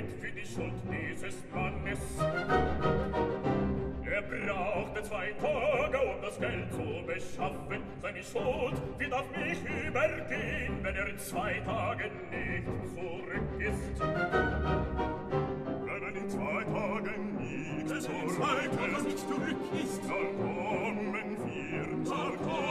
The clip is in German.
Geld für die Schuld dieses Mannes. Er brauchte 2 Tage, um das Geld zu beschaffen. Seine Schuld wird auf mich übergehen, wenn er in 2 Tagen nicht zurück ist. Wenn er in 2 Tagen nicht zurück ist, dann kommen wir. Dann kommen